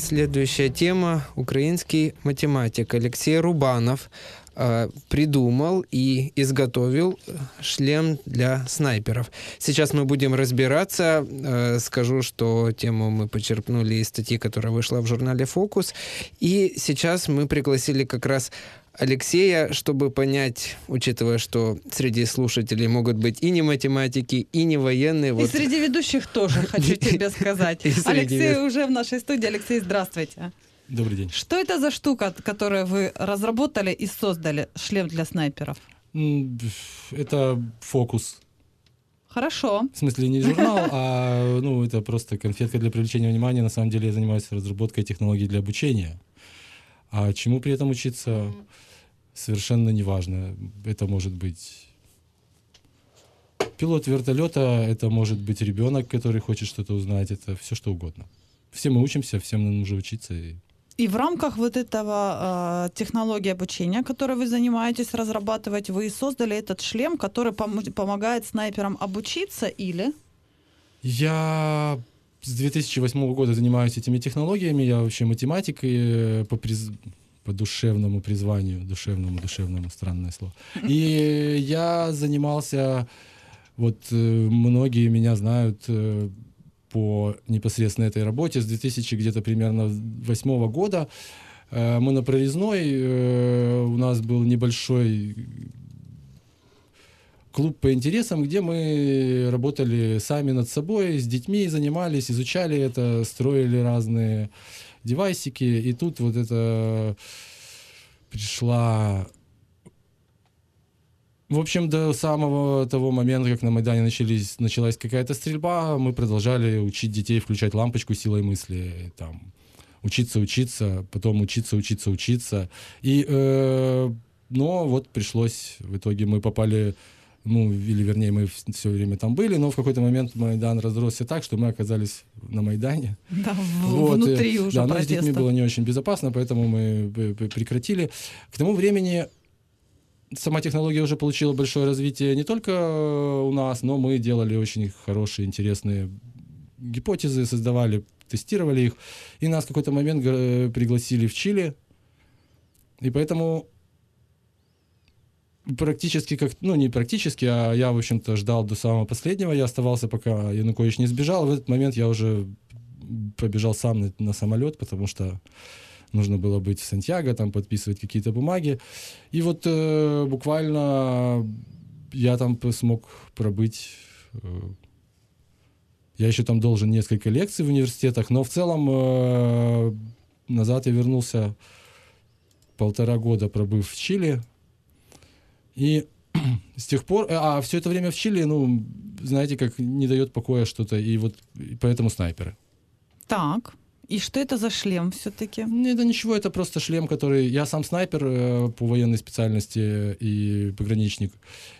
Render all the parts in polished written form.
следующая тема. Украинский математик Алексей Рубанов придумал и изготовил шлем для снайперов. Сейчас мы будем разбираться. Скажу, что тему мы почерпнули из статьи, которая вышла в журнале «Фокус». И сейчас мы пригласили как раз Алексея, чтобы понять, учитывая, что среди слушателей могут быть и не математики, и не военные. И среди ведущих тоже, хочу тебе сказать. Алексей уже в нашей студии. Алексей, здравствуйте. Добрый день. Что это за штука, которую вы разработали и создали, шлем для снайперов? Это «Фокус». Хорошо. В смысле, не журнал, а это просто конфетка для привлечения внимания. На самом деле я занимаюсь разработкой технологий для обучения. А чему при этом учиться, совершенно неважно. Это может быть пилот вертолета, это может быть ребенок, который хочет что-то узнать, это все что угодно. Все мы учимся, всем нам нужно учиться. И в рамках вот этого технологии обучения, которой вы занимаетесь разрабатывать, вы создали этот шлем, который помогает снайперам обучиться или? Я с 2008 года занимаюсь этими технологиями. Я вообще математик и по душевному призванию, душевному, странное слово. И я занимался, многие меня знают по непосредственно этой работе с 2000 где-то примерно 2008 года. Мы на Прорезной, у нас был небольшой клуб по интересам, где мы работали сами над собой, с детьми занимались, изучали это, строили разные девайсики. И тут это пришла... В общем, до самого того момента, как на Майдане началась какая-то стрельба, мы продолжали учить детей включать лампочку силой мысли, учиться, потом учиться. Но пришлось, в итоге мы попали, мы все время там были, но в какой-то момент Майдан разросся так, что мы оказались на Майдане. Да, внутри уже но с детьми было не очень безопасно, поэтому мы прекратили. К тому времени сама технология уже получила большое развитие не только у нас, но мы делали очень хорошие, интересные гипотезы, создавали, тестировали их. И нас в какой-то момент пригласили в Чили. И поэтому не практически, а я, в общем-то, ждал до самого последнего. Я оставался, пока Янукович не сбежал. В этот момент я уже побежал сам на самолет, потому что нужно было быть в Сантьяго, там подписывать какие-то бумаги. И буквально я там смог пробыть. Я еще там должен несколько лекций в университетах, но в целом назад я вернулся 1,5 года, пробыв в Чили. И с тех пор... все это время в Чили, знаете, как не дает покоя что-то. И поэтому снайперы. Так. И что это за шлем все-таки? Это ничего, это просто шлем, который... Я сам снайпер по военной специальности и пограничник.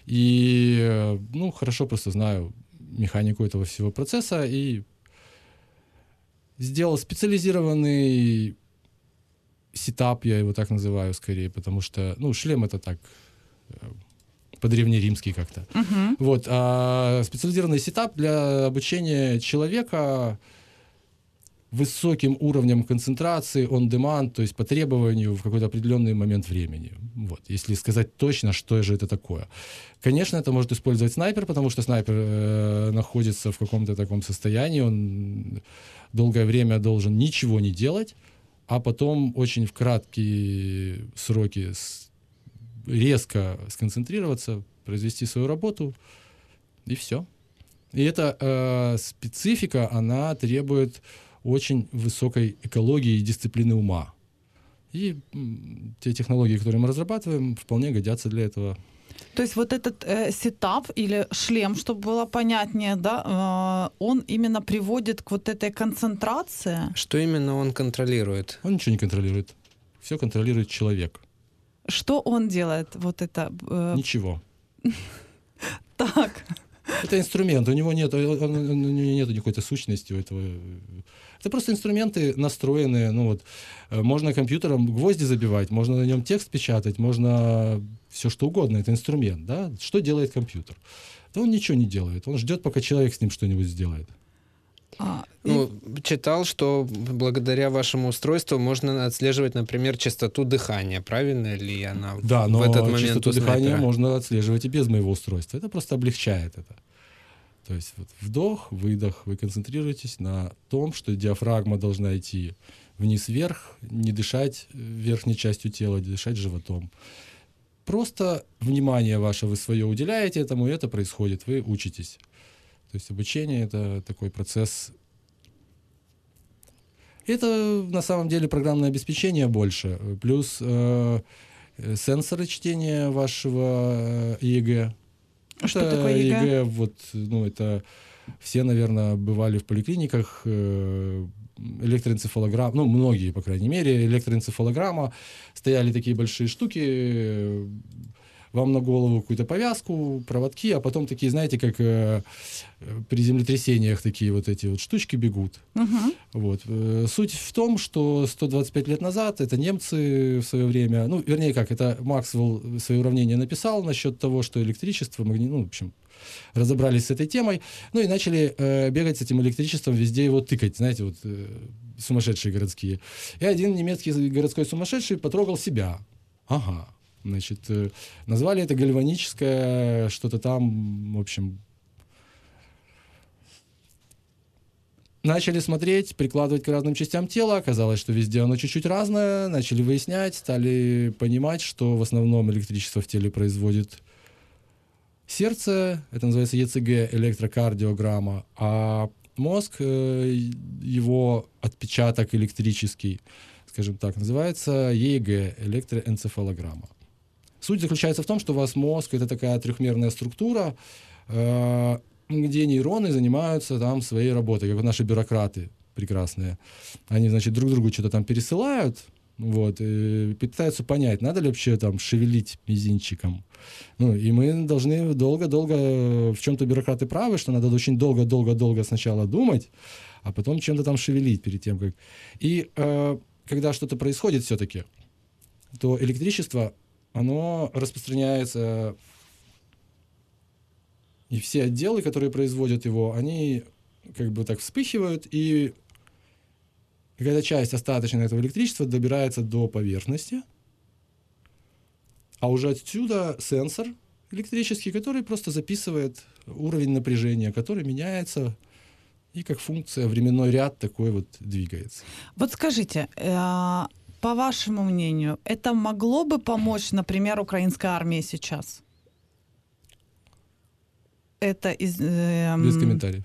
И, хорошо просто знаю механику этого всего процесса. И сделал специализированный сетап, я его так называю скорее, потому что, шлем это так... по-древнеримски как-то. А специализированный сетап для обучения человека высоким уровнем концентрации on demand, то есть по требованию в какой-то определенный момент времени. Если сказать точно, что же это такое. Конечно, это может использовать снайпер, потому что снайпер находится в каком-то таком состоянии, он долгое время должен ничего не делать, а потом очень в краткие сроки резко сконцентрироваться, произвести свою работу, и все. И эта специфика, она требует очень высокой экологии и дисциплины ума. И те технологии, которые мы разрабатываем, вполне годятся для этого. То есть этот сетап или шлем, чтобы было понятнее, да, он именно приводит к этой концентрации? Что именно он контролирует? Он ничего не контролирует. Все контролирует человек. Что он делает? Ничего. Так. Это инструмент, у него нет никакой сущности у этого. Это просто инструменты настроенные. Можно компьютером гвозди забивать, можно на нем текст печатать, можно все что угодно. Это инструмент, да? Что делает компьютер? Да он ничего не делает. Он ждет, пока человек с ним что-нибудь сделает. Читал, что благодаря вашему устройству можно отслеживать, например, частоту дыхания. Правильно ли она да, в но этот момент частоту у снайпера? дыхания можно отслеживать и без моего устройства. Это просто облегчает это. То есть вот вдох, выдох, вы концентрируетесь на том, что диафрагма должна идти вниз-вверх, не дышать верхней частью тела, дышать животом. Просто внимание ваше вы свое уделяете этому, и это происходит, вы учитесь. То есть обучение — это такой процесс. Это на самом деле программное обеспечение больше, плюс сенсоры чтения вашего ЕЭГ. Что такое ЕЭГ? ЕЭГ, вот, это все, наверное, бывали в поликлиниках, электроэнцефалограмма, многие, по крайней мере, электроэнцефалограмма, стояли такие большие штуки, вам на голову какую-то повязку, проводки, а потом такие, знаете, как при землетрясениях такие вот эти вот штучки бегут. Угу. Вот. Суть в том, что 125 лет назад это немцы в свое время, вернее как, это Максвелл свои уравнения написал насчет того, что электричество, в общем, разобрались с этой темой, и начали бегать с этим электричеством, везде его тыкать, знаете, вот сумасшедшие городские. И один немецкий городской сумасшедший потрогал себя. Ага. Значит, назвали это гальваническое, что-то там, в общем. Начали смотреть, прикладывать к разным частям тела. Оказалось, что везде оно чуть-чуть разное. Начали выяснять, стали понимать, что в основном электричество в теле производит сердце. Это называется ЕЦГ, электрокардиограмма. А мозг, его отпечаток электрический, скажем так, называется ЕЭГ, электроэнцефалограмма. Суть заключается в том, что у вас мозг — это такая трехмерная структура, где нейроны занимаются там своей работой, как вот наши бюрократы прекрасные. Они, значит, друг другу что-то там пересылают, и пытаются понять, надо ли вообще там шевелить мизинчиком. И мы должны долго-долго, в чем-то бюрократы правы, что надо очень долго-долго-долго сначала думать, а потом чем-то там шевелить перед тем, как... И когда что-то происходит все-таки, то электричество, оно распространяется, и все отделы, которые производят его, они как бы так вспыхивают, и какая-то часть остаточная этого электричества добирается до поверхности, а уже отсюда сенсор электрический, который просто записывает уровень напряжения, который меняется, и как функция временной ряд такой вот двигается. Вот скажите, по вашему мнению, это могло бы помочь, например, украинской армии сейчас? Это Без комментариев.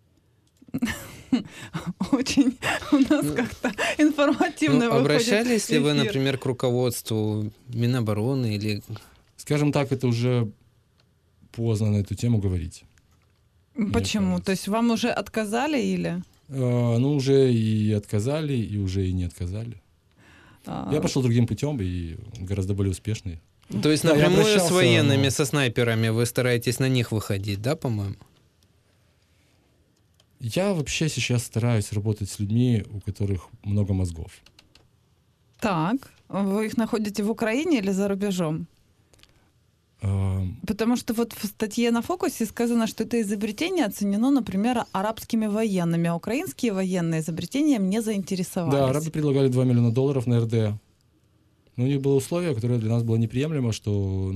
Очень у нас как-то информативно выходит. Обращались ли вы, например, к руководству Минобороны или... Скажем так, это уже поздно на эту тему говорить. Почему? То есть вам уже отказали или? Уже и отказали, и уже и не отказали. Я пошел другим путем и гораздо более успешный. То есть напрямую с военными, со снайперами вы стараетесь на них выходить, да, по-моему? Я вообще сейчас стараюсь работать с людьми, у которых много мозгов. Так, вы их находите в Украине или за рубежом? Потому что вот в статье на «Фокусе» сказано, что это изобретение оценено, например, арабскими военными, а украинские военные изобретением не заинтересовались. Да, арабы предлагали $2 миллиона на РД. Но у них было условие, которое для нас было неприемлемо, что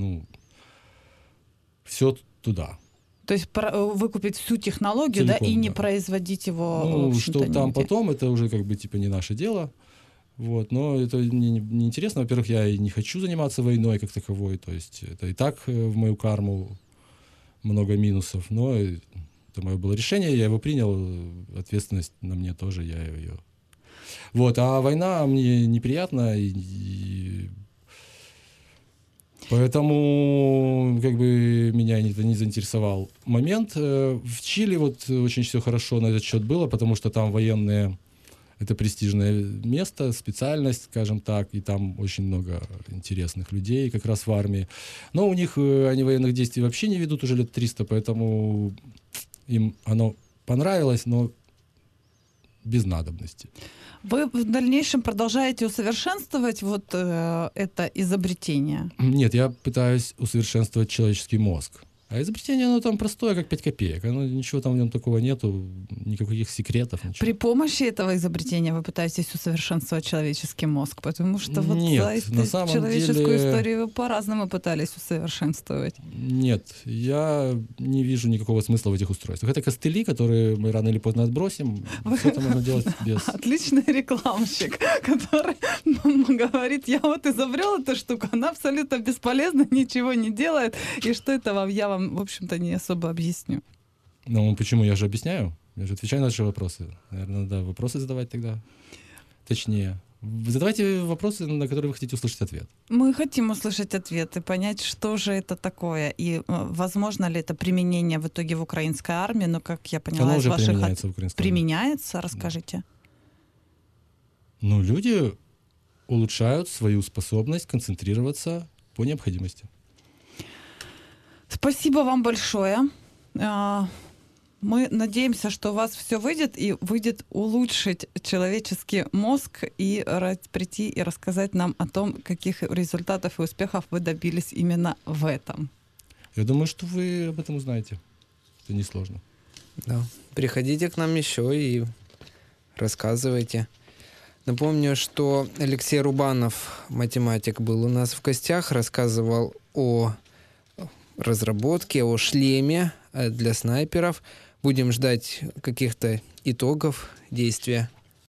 все туда. То есть выкупить всю технологию, целиком, да, и не производить его. Что там потом, это уже как бы не наше дело. Но это не интересно. Во-первых, я и не хочу заниматься войной как таковой. То есть это и так в мою карму много минусов. Но это мое было решение, я его принял. Ответственность на мне тоже, я ее... А война мне неприятна, и поэтому как бы меня это не заинтересовал момент. В Чили очень все хорошо на этот счет было, потому что там военные... Это престижное место, специальность, скажем так, и там очень много интересных людей как раз в армии. Но у них они военных действий вообще не ведут уже лет 300, поэтому им оно понравилось, но без надобности. Вы в дальнейшем продолжаете усовершенствовать это изобретение? Нет, я пытаюсь усовершенствовать человеческий мозг. А изобретение, оно там простое, как 5 копеек. Оно, ничего там в нем такого нету, никаких секретов, ничего. При помощи этого изобретения вы пытаетесь усовершенствовать человеческий мозг, потому что вот Нет, за на самом человеческую деле- историю вы по-разному пытались усовершенствовать. Нет, я не вижу никакого смысла в этих устройствах. Это костыли, которые мы рано или поздно отбросим. Все это можно делать без... Отличный рекламщик, который говорит, я вот изобрел эту штуку, она абсолютно бесполезна, ничего не делает, и что это вам, я вам, в общем-то, не особо объясню. Ну, почему? Я же объясняю. Я же отвечаю на ваши вопросы. Наверное, надо вопросы задавать тогда. Точнее. Задавайте вопросы, на которые вы хотите услышать ответ. Мы хотим услышать ответ и понять, что же это такое, и возможно ли это применение в итоге в украинской армии, но, как я поняла, Оно из уже ваших применяется в украинском. применяется, расскажите. Ну, люди улучшают свою способность концентрироваться по необходимости. Спасибо вам большое. Мы надеемся, что у вас все выйдет, и выйдет улучшить человеческий мозг и прийти и рассказать нам о том, каких результатов и успехов вы добились именно в этом. Я думаю, что вы об этом узнаете. Это несложно. Да. Приходите к нам еще и рассказывайте. Напомню, что Алексей Рубанов, математик, был у нас в гостях, рассказывал о разработке, о шлеме для снайперов. Будем ждать каких-то итогов действия